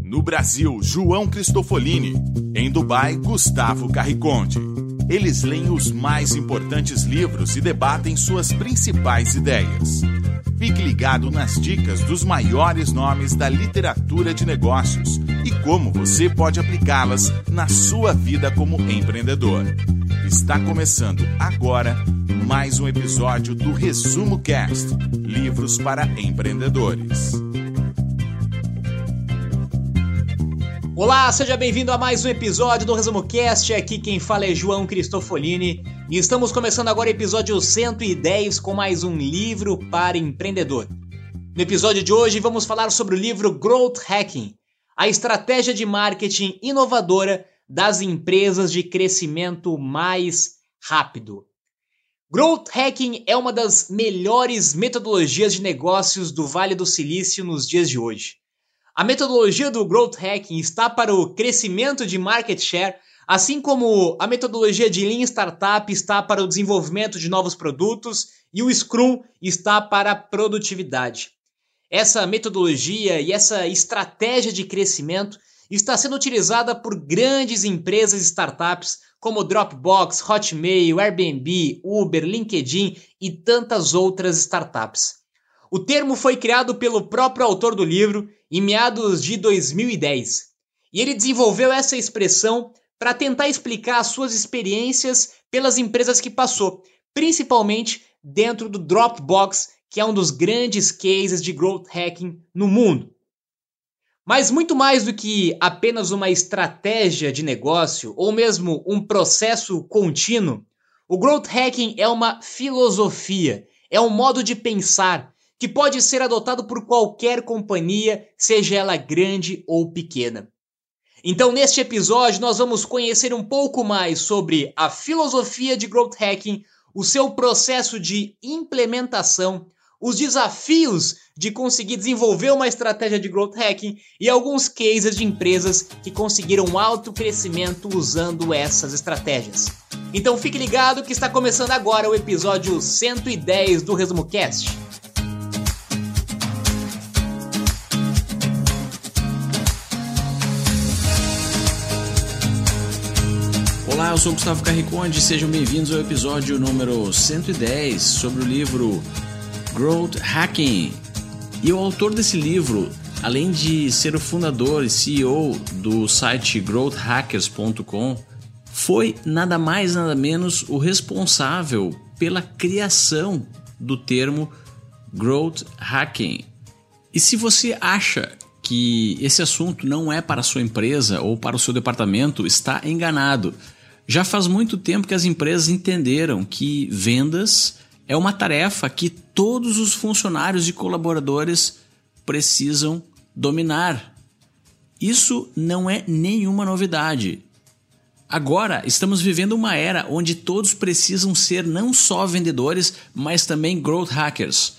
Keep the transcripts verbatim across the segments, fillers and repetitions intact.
No Brasil, João Cristofolini. Em Dubai, Gustavo Carriconde. Eles leem os mais importantes livros e debatem suas principais ideias. Fique ligado nas dicas dos maiores nomes da literatura de negócios e como você pode aplicá-las na sua vida como empreendedor. Está começando agora mais um episódio do Resumo Cast, livros para empreendedores. Olá, seja bem-vindo a mais um episódio do Resumo Cast. Aqui quem fala é João Cristofolini e estamos começando agora o episódio cento e dez com mais um livro para empreendedor. No episódio de hoje vamos falar sobre o livro Growth Hacking, a estratégia de marketing inovadora das empresas de crescimento mais rápido. Growth Hacking é uma das melhores metodologias de negócios do Vale do Silício nos dias de hoje. A metodologia do Growth Hacking está para o crescimento de market share, assim como a metodologia de Lean Startup está para o desenvolvimento de novos produtos e o Scrum está para a produtividade. Essa metodologia e essa estratégia de crescimento está sendo utilizada por grandes empresas e startups como Dropbox, Hotmail, Airbnb, Uber, LinkedIn e tantas outras startups. O termo foi criado pelo próprio autor do livro em meados de dois mil e dez. E ele desenvolveu essa expressão para tentar explicar as suas experiências pelas empresas que passou, principalmente dentro do Dropbox, que é um dos grandes cases de growth hacking no mundo. Mas muito mais do que apenas uma estratégia de negócio ou mesmo um processo contínuo, o growth hacking é uma filosofia, é um modo de pensar que pode ser adotado por qualquer companhia, seja ela grande ou pequena. Então, neste episódio, nós vamos conhecer um pouco mais sobre a filosofia de Growth Hacking, o seu processo de implementação, os desafios de conseguir desenvolver uma estratégia de Growth Hacking e alguns cases de empresas que conseguiram alto crescimento usando essas estratégias. Então, fique ligado que está começando agora o episódio cento e dez do Resumo Cast. Olá, eu sou o Gustavo Carriconde e sejam bem-vindos ao episódio número cento e dez sobre o livro Growth Hacking. E o autor desse livro, além de ser o fundador e C E O do site growth hackers ponto com, foi nada mais nada menos o responsável pela criação do termo Growth Hacking. E se você acha que esse assunto não é para a sua empresa ou para o seu departamento, está enganado. Já faz muito tempo que as empresas entenderam que vendas é uma tarefa que todos os funcionários e colaboradores precisam dominar. Isso não é nenhuma novidade. Agora estamos vivendo uma era onde todos precisam ser não só vendedores, mas também growth hackers.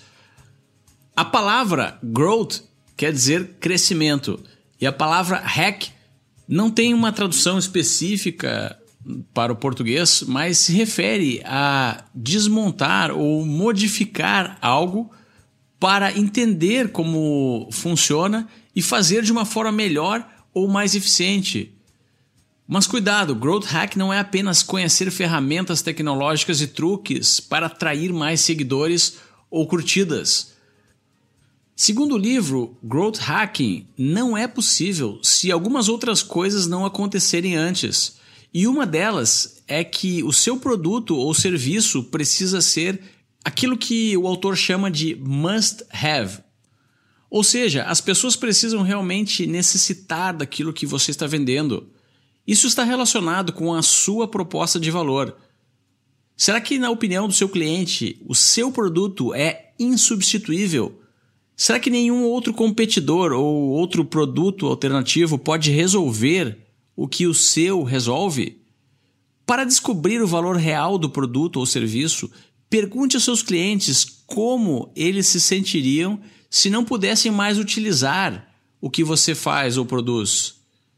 A palavra growth quer dizer crescimento e a palavra hack não tem uma tradução específica para o português, mas se refere a desmontar ou modificar algo para entender como funciona e fazer de uma forma melhor ou mais eficiente. Mas cuidado, Growth Hack não é apenas conhecer ferramentas tecnológicas e truques para atrair mais seguidores ou curtidas. Segundo o livro, Growth Hacking não é possível se algumas outras coisas não acontecerem antes. E uma delas é que o seu produto ou serviço precisa ser aquilo que o autor chama de must have. Ou seja, as pessoas precisam realmente necessitar daquilo que você está vendendo. Isso está relacionado com a sua proposta de valor. Será que, na opinião do seu cliente, o seu produto é insubstituível? Será que nenhum outro competidor ou outro produto alternativo pode resolver o que o seu resolve? Para descobrir o valor real do produto ou serviço, pergunte aos seus clientes como eles se sentiriam se não pudessem mais utilizar o que você faz ou produz.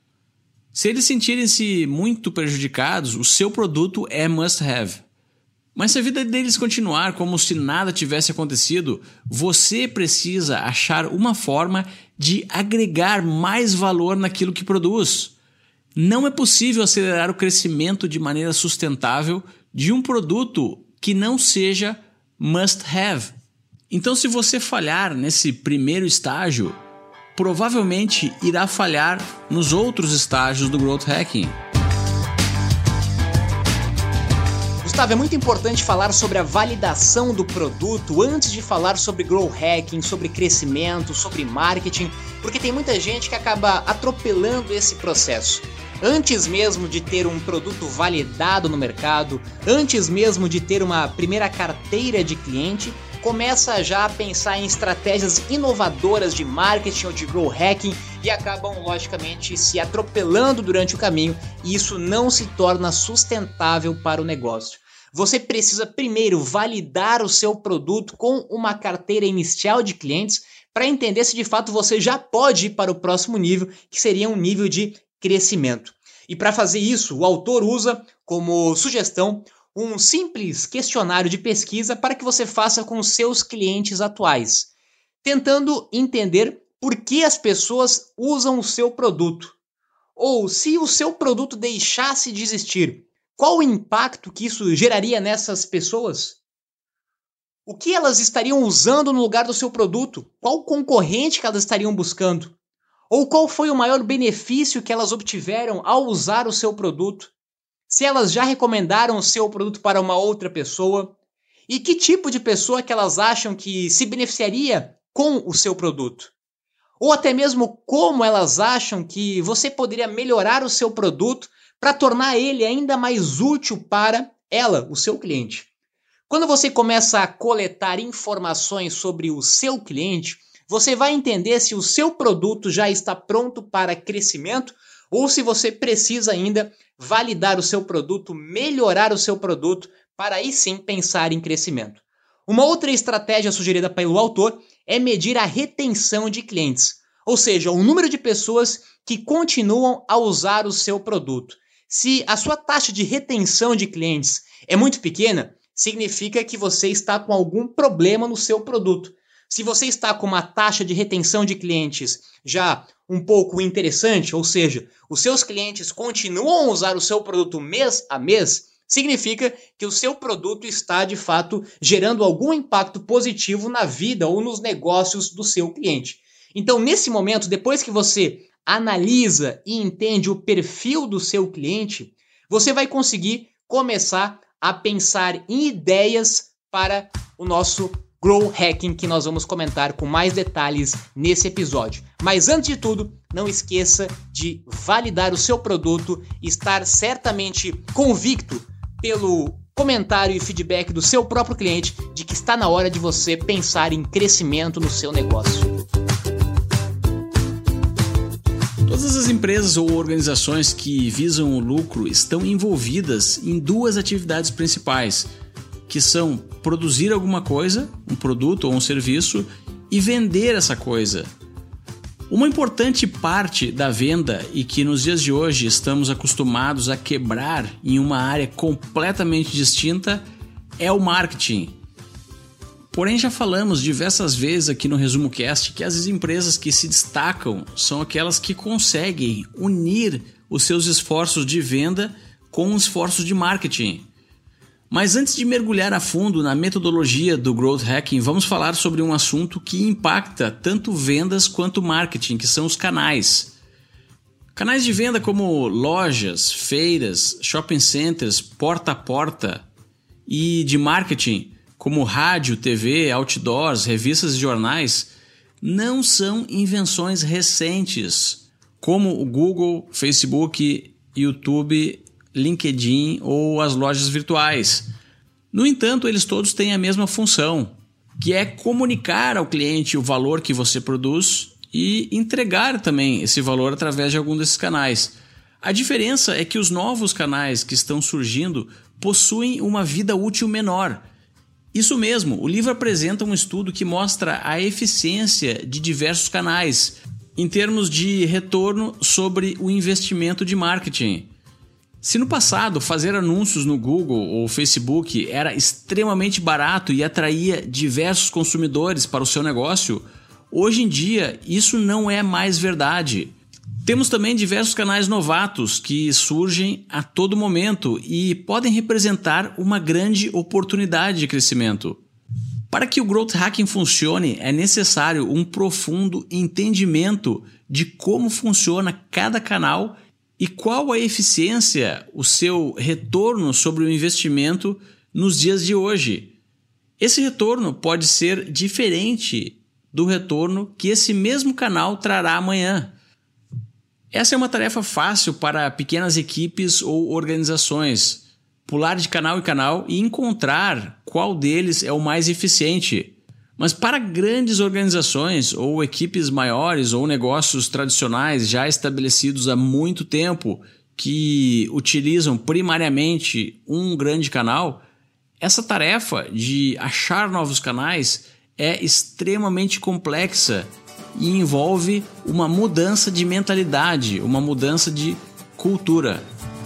Se eles sentirem-se muito prejudicados, o seu produto é must have. Mas se a vida deles continuar como se nada tivesse acontecido, você precisa achar uma forma de agregar mais valor naquilo que produz. Não é possível acelerar o crescimento de maneira sustentável de um produto que não seja must have. Então, se você falhar nesse primeiro estágio, provavelmente irá falhar nos outros estágios do Growth Hacking. Gustavo, é muito importante falar sobre a validação do produto antes de falar sobre Growth Hacking, sobre crescimento, sobre marketing, porque tem muita gente que acaba atropelando esse processo. Antes mesmo de ter um produto validado no mercado, antes mesmo de ter uma primeira carteira de cliente, começa já a pensar em estratégias inovadoras de marketing ou de growth hacking e acabam, logicamente, se atropelando durante o caminho, e isso não se torna sustentável para o negócio. Você precisa primeiro validar o seu produto com uma carteira inicial de clientes para entender se de fato você já pode ir para o próximo nível, que seria um nível de crescimento. E para fazer isso, o autor usa como sugestão um simples questionário de pesquisa para que você faça com os seus clientes atuais, tentando entender por que as pessoas usam o seu produto. Ou se o seu produto deixasse de existir, qual o impacto que isso geraria nessas pessoas? O que elas estariam usando no lugar do seu produto? Qual concorrente que elas estariam buscando? Ou qual foi o maior benefício que elas obtiveram ao usar o seu produto? Se elas já recomendaram o seu produto para uma outra pessoa? E que tipo de pessoa que elas acham que se beneficiaria com o seu produto? Ou até mesmo como elas acham que você poderia melhorar o seu produto para tornar ele ainda mais útil para ela, o seu cliente. Quando você começa a coletar informações sobre o seu cliente, você vai entender se o seu produto já está pronto para crescimento ou se você precisa ainda validar o seu produto, melhorar o seu produto, para aí sim pensar em crescimento. Uma outra estratégia sugerida pelo autor é medir a retenção de clientes, ou seja, o número de pessoas que continuam a usar o seu produto. Se a sua taxa de retenção de clientes é muito pequena, significa que você está com algum problema no seu produto. Se você está com uma taxa de retenção de clientes já um pouco interessante, ou seja, os seus clientes continuam a usar o seu produto mês a mês, significa que o seu produto está, de fato, gerando algum impacto positivo na vida ou nos negócios do seu cliente. Então, nesse momento, depois que você analisa e entende o perfil do seu cliente, você vai conseguir começar a pensar em ideias para o nosso Growth Hacking, que nós vamos comentar com mais detalhes nesse episódio. Mas antes de tudo, não esqueça de validar o seu produto e estar certamente convicto pelo comentário e feedback do seu próprio cliente de que está na hora de você pensar em crescimento no seu negócio. Todas as empresas ou organizações que visam o lucro estão envolvidas em duas atividades principais, que são produzir alguma coisa, um produto ou um serviço, e vender essa coisa. Uma importante parte da venda, e que nos dias de hoje estamos acostumados a quebrar em uma área completamente distinta, é o marketing. Porém, já falamos diversas vezes aqui no Resumo Cast que as empresas que se destacam são aquelas que conseguem unir os seus esforços de venda com os esforços de marketing. Mas antes de mergulhar a fundo na metodologia do Growth Hacking, vamos falar sobre um assunto que impacta tanto vendas quanto marketing, que são os canais. Canais de venda como lojas, feiras, shopping centers, porta a porta, e de marketing como rádio, T V, outdoors, revistas e jornais, não são invenções recentes, como o Google, Facebook, YouTube, LinkedIn ou as lojas virtuais. No entanto, eles todos têm a mesma função, que é comunicar ao cliente o valor que você produz e entregar também esse valor através de algum desses canais. A diferença é que os novos canais que estão surgindo possuem uma vida útil menor. Isso mesmo, o livro apresenta um estudo que mostra a eficiência de diversos canais em termos de retorno sobre o investimento de marketing. Se no passado fazer anúncios no Google ou Facebook era extremamente barato e atraía diversos consumidores para o seu negócio, Hoje em dia, isso não é mais verdade. Temos também diversos canais novatos que surgem a todo momento e podem representar uma grande oportunidade de crescimento. Para que o Growth Hacking funcione, é necessário um profundo entendimento de como funciona cada canal e qual a eficiência, o seu retorno sobre o investimento nos dias de hoje. Esse retorno pode ser diferente do retorno que esse mesmo canal trará amanhã. Essa é uma tarefa fácil para pequenas equipes ou organizações. Pular de canal em canal e encontrar qual deles é o mais eficiente. Mas para grandes organizações ou equipes maiores ou negócios tradicionais já estabelecidos há muito tempo que utilizam primariamente um grande canal, essa tarefa de achar novos canais é extremamente complexa e envolve uma mudança de mentalidade, uma mudança de cultura.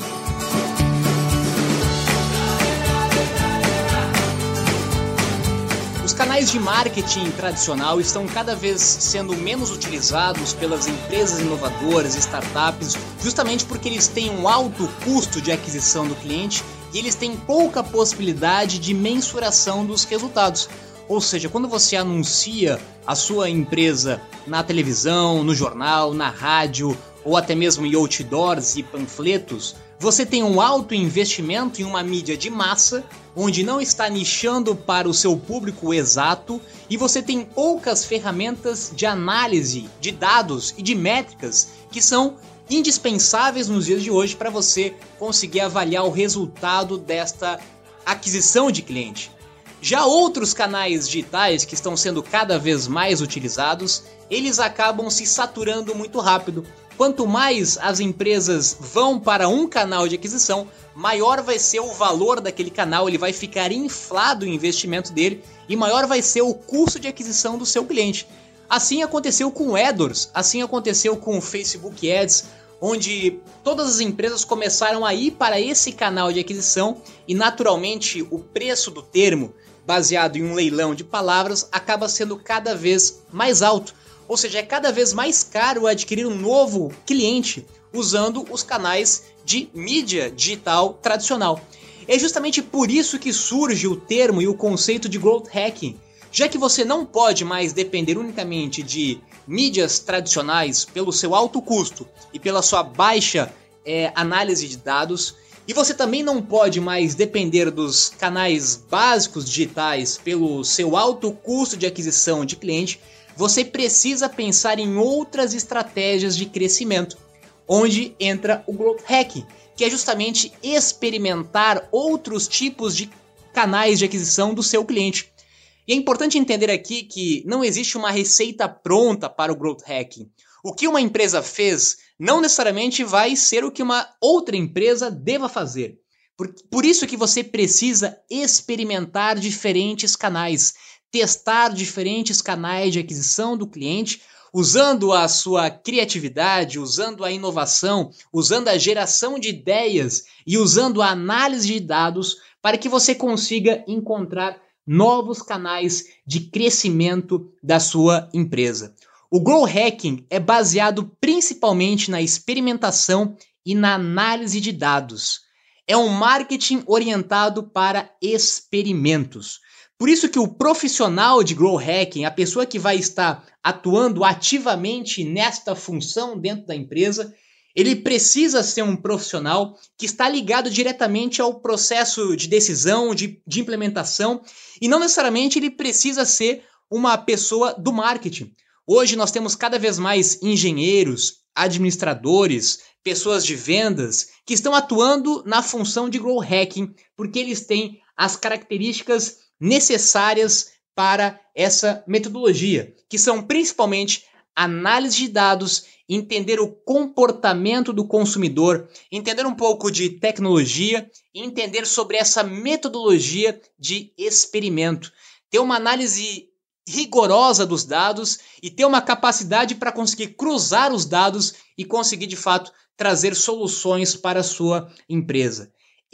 Os canais de marketing tradicional estão cada vez sendo menos utilizados pelas empresas inovadoras e startups, justamente porque eles têm um alto custo de aquisição do cliente e eles têm pouca possibilidade de mensuração dos resultados. Ou seja, quando você anuncia a sua empresa na televisão, no jornal, na rádio ou até mesmo em outdoors e panfletos, você tem um alto investimento em uma mídia de massa, onde não está nichando para o seu público exato, e você tem poucas ferramentas de análise de dados e de métricas que são indispensáveis nos dias de hoje para você conseguir avaliar o resultado desta aquisição de cliente. Já outros canais digitais que estão sendo cada vez mais utilizados, eles acabam se saturando muito rápido. Quanto mais as empresas vão para um canal de aquisição, maior vai ser o valor daquele canal, ele vai ficar inflado o investimento dele e maior vai ser o custo de aquisição do seu cliente. Assim aconteceu com o AdWords, assim aconteceu com o Facebook Ads, onde todas as empresas começaram a ir para esse canal de aquisição e naturalmente o preço do termo, baseado em um leilão de palavras, acaba sendo cada vez mais alto. Ou seja, é cada vez mais caro adquirir um novo cliente usando os canais de mídia digital tradicional. É justamente por isso que surge o termo e o conceito de Growth Hacking, já que você não pode mais depender unicamente de mídias tradicionais pelo seu alto custo e pela sua baixa é, análise de dados, e você também não pode mais depender dos canais básicos digitais pelo seu alto custo de aquisição de cliente. Você precisa pensar em outras estratégias de crescimento, onde entra o Growth Hacking, que é justamente experimentar outros tipos de canais de aquisição do seu cliente. E é importante entender aqui que não existe uma receita pronta para o Growth Hacking. O que uma empresa fez não necessariamente vai ser o que uma outra empresa deva fazer. Por, por isso que você precisa experimentar diferentes canais, testar diferentes canais de aquisição do cliente, usando a sua criatividade, usando a inovação, usando a geração de ideias e usando a análise de dados para que você consiga encontrar novos canais de crescimento da sua empresa. O Growth Hacking é baseado principalmente na experimentação e na análise de dados. É um marketing orientado para experimentos. Por isso que o profissional de Growth Hacking, a pessoa que vai estar atuando ativamente nesta função dentro da empresa, ele precisa ser um profissional que está ligado diretamente ao processo de decisão, de, de implementação, e não necessariamente ele precisa ser uma pessoa do marketing. Hoje nós temos cada vez mais engenheiros, administradores, pessoas de vendas que estão atuando na função de Growth Hacking porque eles têm as características necessárias para essa metodologia, que são principalmente análise de dados, entender o comportamento do consumidor, entender um pouco de tecnologia e entender sobre essa metodologia de experimento. Ter uma análise rigorosa dos dados e ter uma capacidade para conseguir cruzar os dados e conseguir de fato trazer soluções para a sua empresa.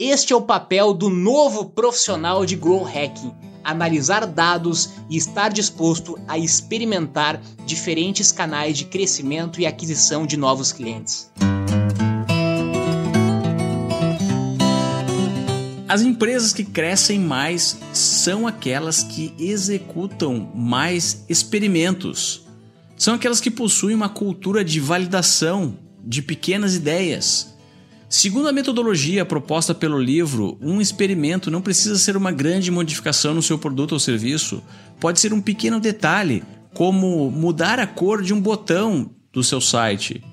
Este é o papel do novo profissional de Growth Hacking: analisar dados e estar disposto a experimentar diferentes canais de crescimento e aquisição de novos clientes. As empresas que crescem mais são aquelas que executam mais experimentos. São aquelas que possuem uma cultura de validação de pequenas ideias. Segundo a metodologia proposta pelo livro, um experimento não precisa ser uma grande modificação no seu produto ou serviço. Pode ser um pequeno detalhe, como mudar a cor de um botão do seu site.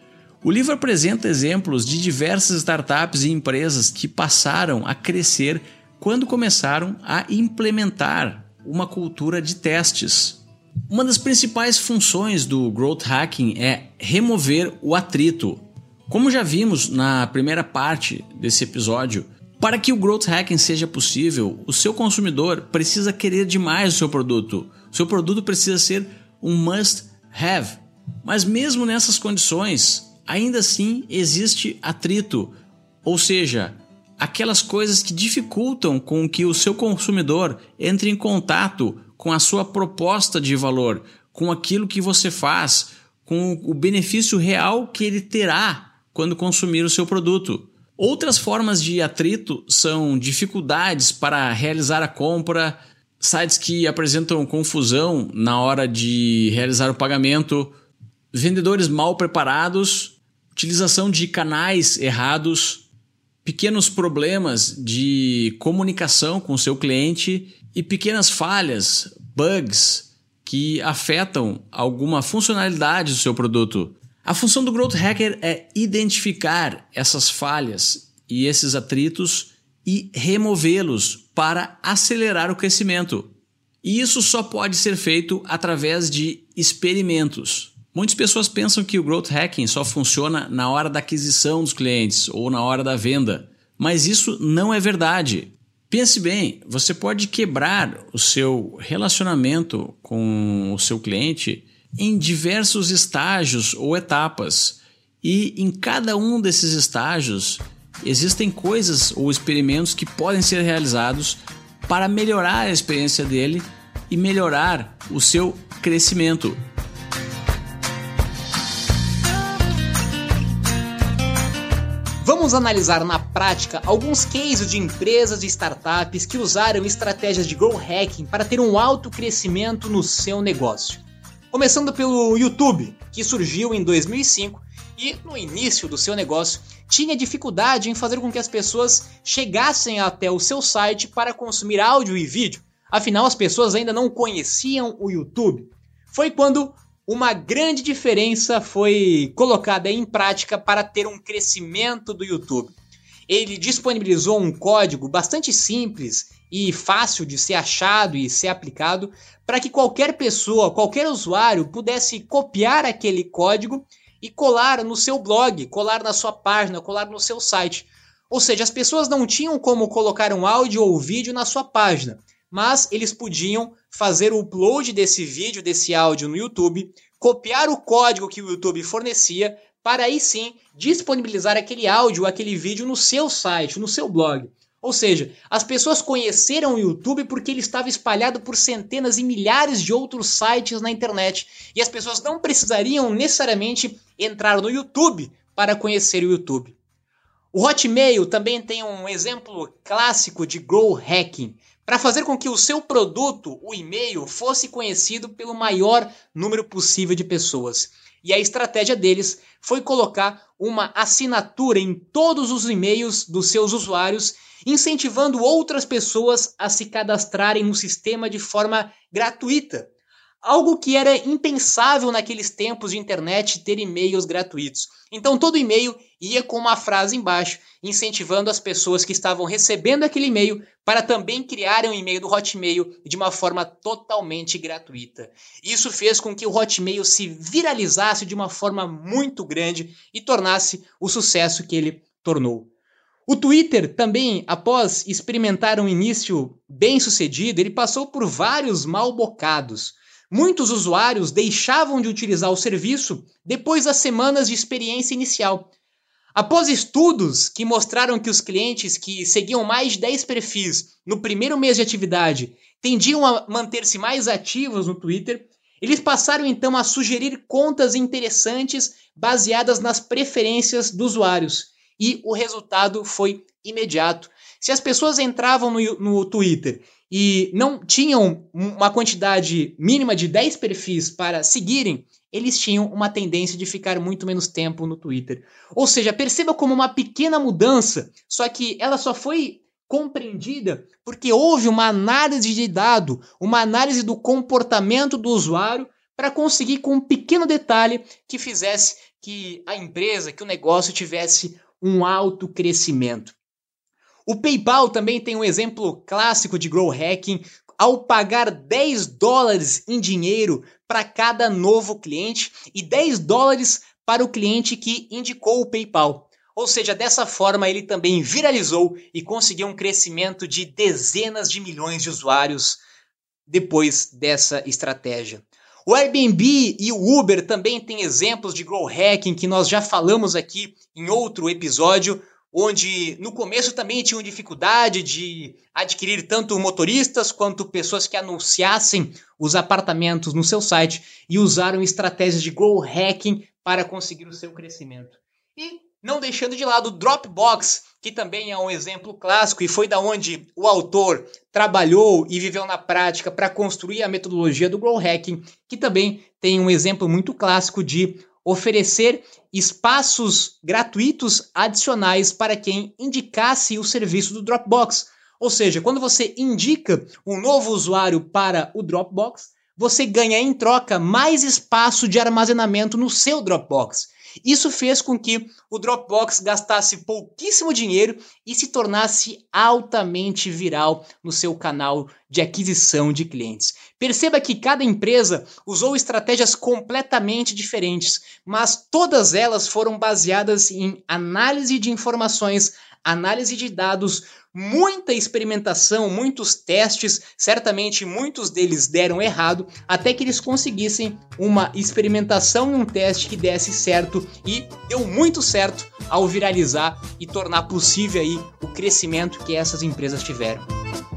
O livro apresenta exemplos de diversas startups e empresas que passaram a crescer quando começaram a implementar uma cultura de testes. Uma das principais funções do Growth Hacking é remover o atrito. Como já vimos na primeira parte desse episódio, para que o Growth Hacking seja possível, o seu consumidor precisa querer demais o seu produto. O seu produto precisa ser um must-have. Mas mesmo nessas condições, ainda assim existe atrito, ou seja, aquelas coisas que dificultam com que o seu consumidor entre em contato com a sua proposta de valor, com aquilo que você faz, com o benefício real que ele terá quando consumir o seu produto. Outras formas de atrito são dificuldades para realizar a compra, sites que apresentam confusão na hora de realizar o pagamento, vendedores mal preparados, utilização de canais errados, pequenos problemas de comunicação com o seu cliente e pequenas falhas, bugs, que afetam alguma funcionalidade do seu produto. A função do Growth Hacker é identificar essas falhas e esses atritos e removê-los para acelerar o crescimento. E isso só pode ser feito através de experimentos. Muitas pessoas pensam que o Growth Hacking só funciona na hora da aquisição dos clientes ou na hora da venda, mas isso não é verdade. Pense bem, você pode quebrar o seu relacionamento com o seu cliente em diversos estágios ou etapas, e em cada um desses estágios existem coisas ou experimentos que podem ser realizados para melhorar a experiência dele e melhorar o seu crescimento. Vamos analisar na prática alguns cases de empresas e startups que usaram estratégias de Growth Hacking para ter um alto crescimento no seu negócio. Começando pelo YouTube, que surgiu em dois mil e cinco e no início do seu negócio tinha dificuldade em fazer com que as pessoas chegassem até o seu site para consumir áudio e vídeo. Afinal, as pessoas ainda não conheciam o YouTube. Foi quando uma grande diferença foi colocada em prática para ter um crescimento do YouTube. Ele disponibilizou um código bastante simples e fácil de ser achado e ser aplicado para que qualquer pessoa, qualquer usuário pudesse copiar aquele código e colar no seu blog, colar na sua página, colar no seu site. Ou seja, as pessoas não tinham como colocar um áudio ou vídeo na sua página, mas eles podiam fazer o upload desse vídeo, desse áudio no YouTube, copiar o código que o YouTube fornecia, para aí sim disponibilizar aquele áudio, aquele vídeo no seu site, no seu blog. Ou seja, as pessoas conheceram o YouTube porque ele estava espalhado por centenas e milhares de outros sites na internet, e as pessoas não precisariam necessariamente entrar no YouTube para conhecer o YouTube. O Hotmail também tem um exemplo clássico de Growth Hacking, para fazer com que o seu produto, o e-mail, fosse conhecido pelo maior número possível de pessoas. E a estratégia deles foi colocar uma assinatura em todos os e-mails dos seus usuários, incentivando outras pessoas a se cadastrarem no sistema de forma gratuita. Algo que era impensável naqueles tempos de internet ter e-mails gratuitos. Então todo e-mail ia com uma frase embaixo, incentivando as pessoas que estavam recebendo aquele e-mail para também criarem um e-mail do Hotmail de uma forma totalmente gratuita. Isso fez com que o Hotmail se viralizasse de uma forma muito grande e tornasse o sucesso que ele tornou. O Twitter também, após experimentar um início bem sucedido, ele passou por vários mal bocados. Muitos usuários deixavam de utilizar o serviço depois das semanas de experiência inicial. Após estudos que mostraram que os clientes que seguiam mais de dez perfis no primeiro mês de atividade tendiam a manter-se mais ativos no Twitter, eles passaram então a sugerir contas interessantes baseadas nas preferências dos usuários. E o resultado foi imediato. Se as pessoas entravam no, no Twitter e não tinham uma quantidade mínima de dez perfis para seguirem, eles tinham uma tendência de ficar muito menos tempo no Twitter. Ou seja, perceba como uma pequena mudança, só que ela só foi compreendida porque houve uma análise de dado, uma análise do comportamento do usuário para conseguir com um pequeno detalhe que fizesse que a empresa, que o negócio tivesse um alto crescimento. O PayPal também tem um exemplo clássico de growth hacking ao pagar dez dólares em dinheiro para cada novo cliente e dez dólares para o cliente que indicou o PayPal. Ou seja, dessa forma ele também viralizou e conseguiu um crescimento de dezenas de milhões de usuários depois dessa estratégia. O Airbnb e o Uber também têm exemplos de growth hacking que nós já falamos aqui em outro episódio, onde no começo também tinham dificuldade de adquirir tanto motoristas quanto pessoas que anunciassem os apartamentos no seu site e usaram estratégias de growth hacking para conseguir o seu crescimento. E não deixando de lado o Dropbox, que também é um exemplo clássico e foi da onde o autor trabalhou e viveu na prática para construir a metodologia do growth hacking, que também tem um exemplo muito clássico de oferecer espaços gratuitos adicionais para quem indicasse o serviço do Dropbox. Ou seja, quando você indica um novo usuário para o Dropbox, você ganha em troca mais espaço de armazenamento no seu Dropbox. Isso fez com que o Dropbox gastasse pouquíssimo dinheiro e se tornasse altamente viral no seu canal de aquisição de clientes. Perceba que cada empresa usou estratégias completamente diferentes, mas todas elas foram baseadas em análise de informações, análise de dados, muita experimentação, muitos testes, certamente muitos deles deram errado, até que eles conseguissem uma experimentação e um teste que desse certo e deu muito certo ao viralizar e tornar possível aí o crescimento que essas empresas tiveram.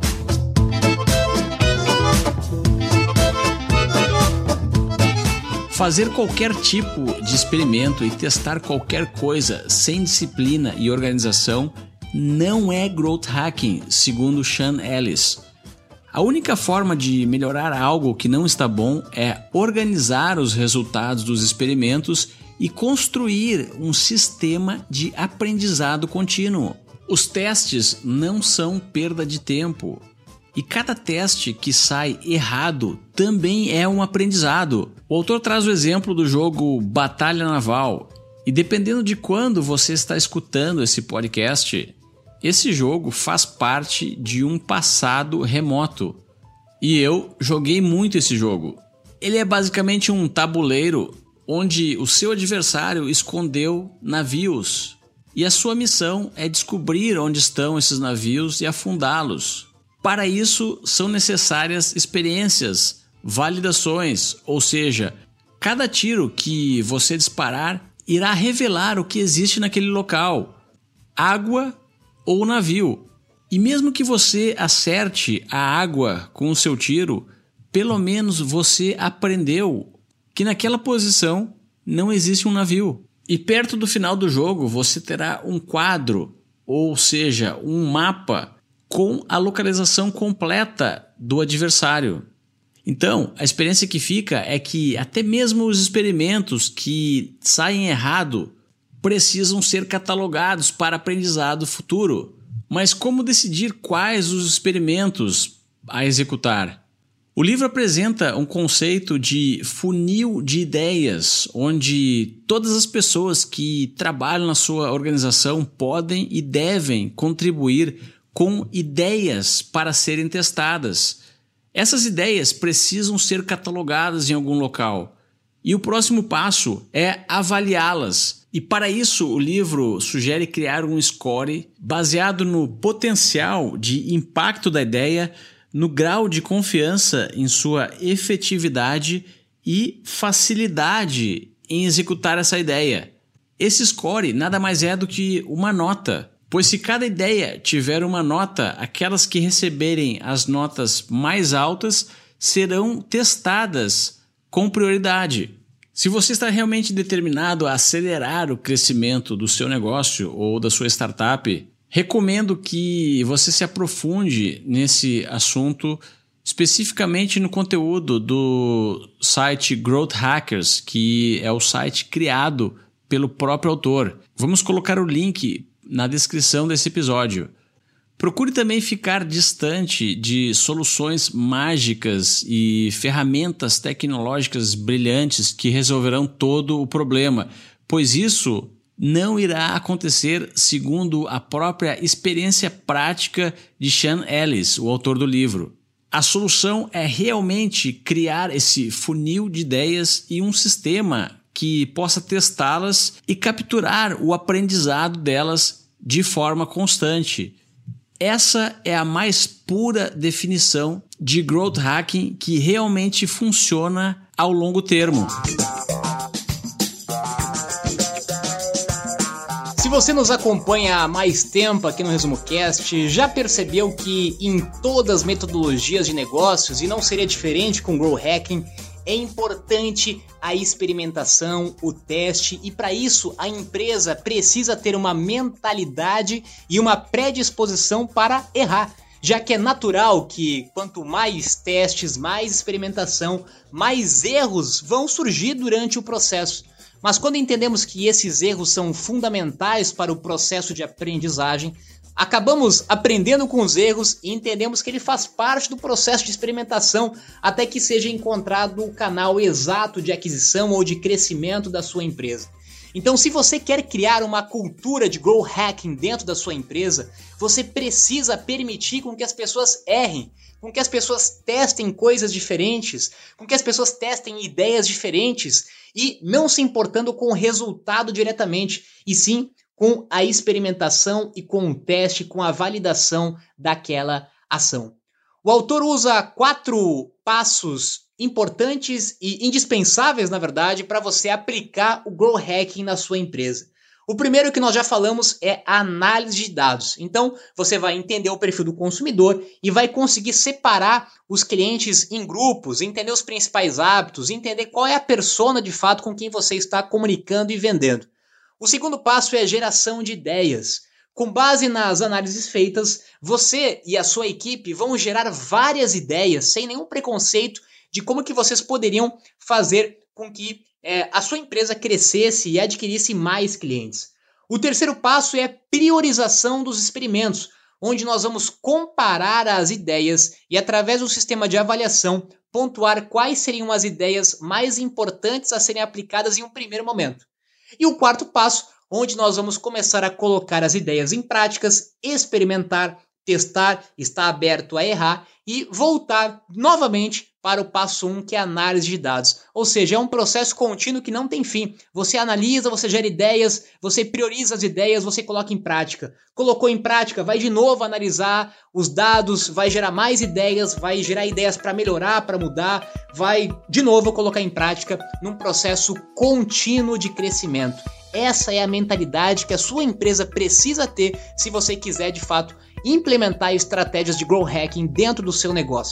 Fazer qualquer tipo de experimento e testar qualquer coisa sem disciplina e organização não é growth hacking, segundo Sean Ellis. A única forma de melhorar algo que não está bom é organizar os resultados dos experimentos e construir um sistema de aprendizado contínuo. Os testes não são perda de tempo. E cada teste que sai errado também é um aprendizado. O autor traz o exemplo do jogo Batalha Naval. E dependendo de quando você está escutando esse podcast, esse jogo faz parte de um passado remoto. E eu joguei muito esse jogo. Ele é basicamente um tabuleiro onde o seu adversário escondeu navios. E a sua missão é descobrir onde estão esses navios e afundá-los. Para isso, são necessárias experiências, validações, ou seja, cada tiro que você disparar irá revelar o que existe naquele local, água ou navio. E mesmo que você acerte a água com o seu tiro, pelo menos você aprendeu que naquela posição não existe um navio. E perto do final do jogo você terá um quadro, ou seja, um mapa com a localização completa do adversário. Então, a experiência que fica é que até mesmo os experimentos que saem errado precisam ser catalogados para aprendizado futuro. Mas como decidir quais os experimentos a executar? O livro apresenta um conceito de funil de ideias, onde todas as pessoas que trabalham na sua organização podem e devem contribuir com ideias para serem testadas. Essas ideias precisam ser catalogadas em algum local. E o próximo passo é avaliá-las. E para isso o livro sugere criar um score baseado no potencial de impacto da ideia, no grau de confiança em sua efetividade e facilidade em executar essa ideia. Esse score nada mais é do que uma nota, pois se cada ideia tiver uma nota, aquelas que receberem as notas mais altas serão testadas com prioridade. Se você está realmente determinado a acelerar o crescimento do seu negócio ou da sua startup, recomendo que você se aprofunde nesse assunto, especificamente no conteúdo do site Growth Hackers, que é o site criado pelo próprio autor. Vamos colocar o link na descrição desse episódio. Procure também ficar distante de soluções mágicas e ferramentas tecnológicas brilhantes que resolverão todo o problema, pois isso não irá acontecer segundo a própria experiência prática de Sean Ellis, o autor do livro. A solução é realmente criar esse funil de ideias e um sistema que possa testá-las e capturar o aprendizado delas de forma constante. Essa é a mais pura definição de growth hacking que realmente funciona ao longo termo. Se você nos acompanha há mais tempo aqui no ResumoCast, já percebeu que em todas as metodologias de negócios, e não seria diferente com growth hacking, é importante a experimentação, o teste, e para isso a empresa precisa ter uma mentalidade e uma predisposição para errar, já que é natural que quanto mais testes, mais experimentação, mais erros vão surgir durante o processo. Mas quando entendemos que esses erros são fundamentais para o processo de aprendizagem, acabamos aprendendo com os erros e entendemos que ele faz parte do processo de experimentação até que seja encontrado o canal exato de aquisição ou de crescimento da sua empresa. Então, se você quer criar uma cultura de growth hacking dentro da sua empresa, você precisa permitir com que as pessoas errem, com que as pessoas testem coisas diferentes, com que as pessoas testem ideias diferentes e não se importando com o resultado diretamente, e sim com a experimentação e com o teste, com a validação daquela ação. O autor usa quatro passos importantes e indispensáveis, na verdade, para você aplicar o growth hacking na sua empresa. O primeiro que nós já falamos é a análise de dados. Então, você vai entender o perfil do consumidor e vai conseguir separar os clientes em grupos, entender os principais hábitos, entender qual é a persona de fato com quem você está comunicando e vendendo. O segundo passo é a geração de ideias. Com base nas análises feitas, você e a sua equipe vão gerar várias ideias, sem nenhum preconceito, de como que vocês poderiam fazer com que é, a sua empresa crescesse e adquirisse mais clientes. O terceiro passo é a priorização dos experimentos, onde nós vamos comparar as ideias e, através do sistema de avaliação, pontuar quais seriam as ideias mais importantes a serem aplicadas em um primeiro momento. E o quarto passo, onde nós vamos começar a colocar as ideias em práticas, experimentar, testar, estar aberto a errar e voltar novamente para o passo um, que é a análise de dados. Ou seja, é um processo contínuo que não tem fim. Você analisa, você gera ideias, você prioriza as ideias, você coloca em prática. Colocou em prática, vai de novo analisar os dados, vai gerar mais ideias, vai gerar ideias para melhorar, para mudar, vai de novo colocar em prática num processo contínuo de crescimento. Essa é a mentalidade que a sua empresa precisa ter se você quiser, de fato, implementar estratégias de growth hacking dentro do seu negócio.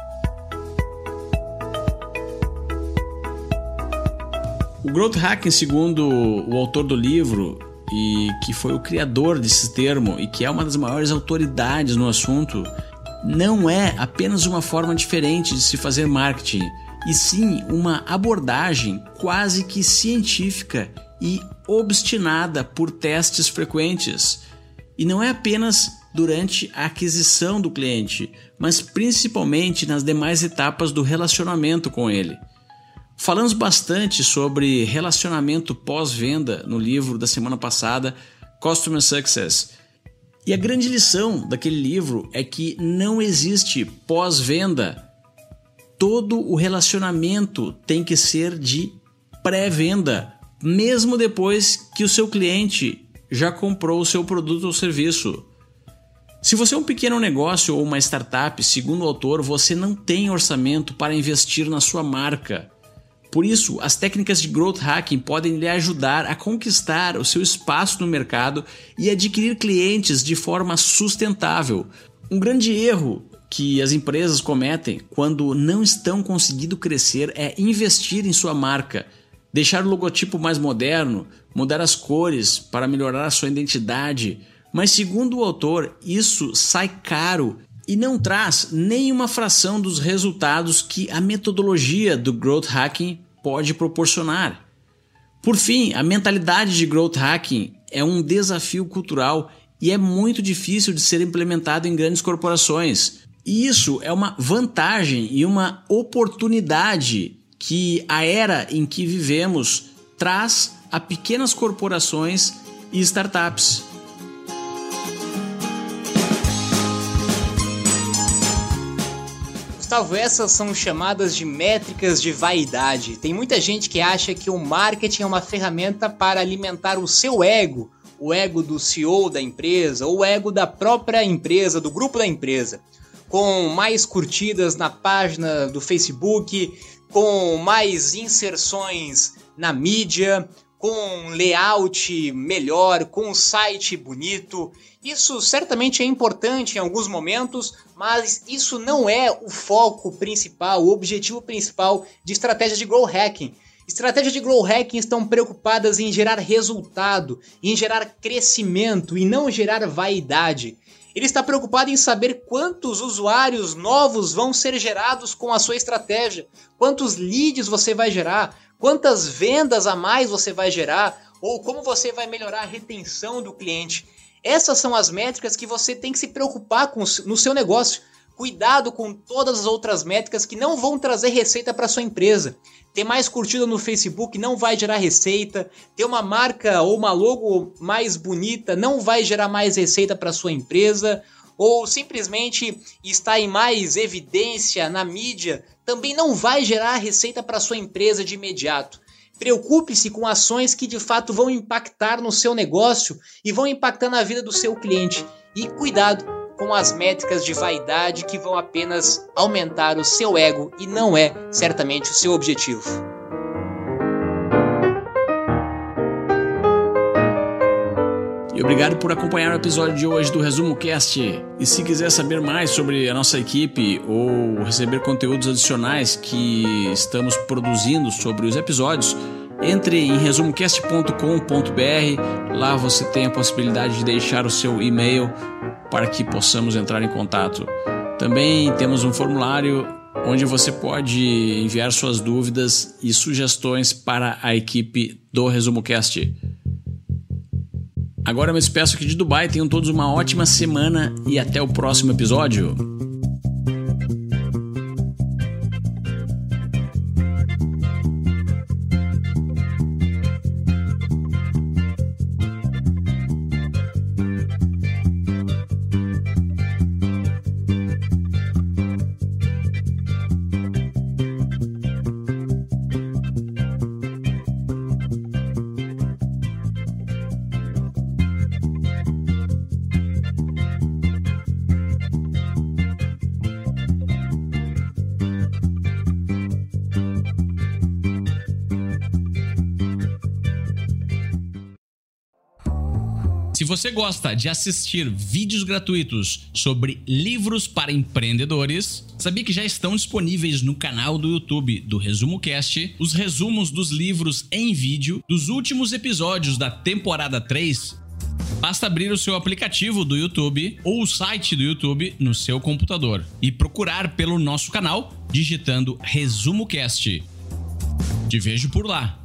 O growth hacking, segundo o autor do livro, e que foi o criador desse termo e que é uma das maiores autoridades no assunto, não é apenas uma forma diferente de se fazer marketing, e sim uma abordagem quase que científica e obstinada por testes frequentes. E não é apenas durante a aquisição do cliente, mas principalmente nas demais etapas do relacionamento com ele. Falamos bastante sobre relacionamento pós-venda no livro da semana passada, Customer Success. E a grande lição daquele livro é que não existe pós-venda. Todo o relacionamento tem que ser de pré-venda, mesmo depois que o seu cliente já comprou o seu produto ou serviço. Se você é um pequeno negócio ou uma startup, segundo o autor, você não tem orçamento para investir na sua marca. Por isso, as técnicas de Growth Hacking podem lhe ajudar a conquistar o seu espaço no mercado e adquirir clientes de forma sustentável. Um grande erro que as empresas cometem quando não estão conseguindo crescer é investir em sua marca, deixar o logotipo mais moderno, mudar as cores para melhorar a sua identidade. Mas segundo o autor, isso sai caro e não traz nenhuma fração dos resultados que a metodologia do Growth Hacking pode proporcionar. Por fim, a mentalidade de Growth Hacking é um desafio cultural e é muito difícil de ser implementado em grandes corporações. E isso é uma vantagem e uma oportunidade que a era em que vivemos traz a pequenas corporações e startups. Gustavo, essas são chamadas de métricas de vaidade. Tem muita gente que acha que o marketing é uma ferramenta para alimentar o seu ego, o ego do C E O da empresa, ou o ego da própria empresa, do grupo da empresa. Com mais curtidas na página do Facebook, com mais inserções na mídia, com layout melhor, com um site bonito. Isso certamente é importante em alguns momentos, mas isso não é o foco principal, o objetivo principal de estratégias de Growth Hacking. Estratégias de Growth Hacking estão preocupadas em gerar resultado, em gerar crescimento e não gerar vaidade. Ele está preocupado em saber quantos usuários novos vão ser gerados com a sua estratégia, quantos leads você vai gerar, quantas vendas a mais você vai gerar, ou como você vai melhorar a retenção do cliente. Essas são as métricas que você tem que se preocupar com no seu negócio. Cuidado com todas as outras métricas que não vão trazer receita para sua empresa. Ter mais curtida no Facebook não vai gerar receita. Ter uma marca ou uma logo mais bonita não vai gerar mais receita para sua empresa. Ou simplesmente estar em mais evidência na mídia também não vai gerar receita para sua empresa de imediato. Preocupe-se com ações que de fato vão impactar no seu negócio e vão impactar na vida do seu cliente. E cuidado com as métricas de vaidade que vão apenas aumentar o seu ego e não é certamente o seu objetivo. E obrigado por acompanhar o episódio de hoje do Resumo Cast. E se quiser saber mais sobre a nossa equipe ou receber conteúdos adicionais que estamos produzindo sobre os episódios, entre em resumocast ponto com ponto b r. Lá você tem a possibilidade de deixar o seu e-mail para que possamos entrar em contato. Também temos um formulário onde você pode enviar suas dúvidas e sugestões para a equipe do Resumo Cast. Agora eu me despeço aqui de Dubai, tenham todos uma ótima semana e até o próximo episódio. Se você gosta de assistir vídeos gratuitos sobre livros para empreendedores, sabia que já estão disponíveis no canal do YouTube do Resumo Cast os resumos dos livros em vídeo dos últimos episódios da temporada três? Basta abrir o seu aplicativo do YouTube ou o site do YouTube no seu computador e procurar pelo nosso canal digitando Resumo Cast. Te vejo por lá.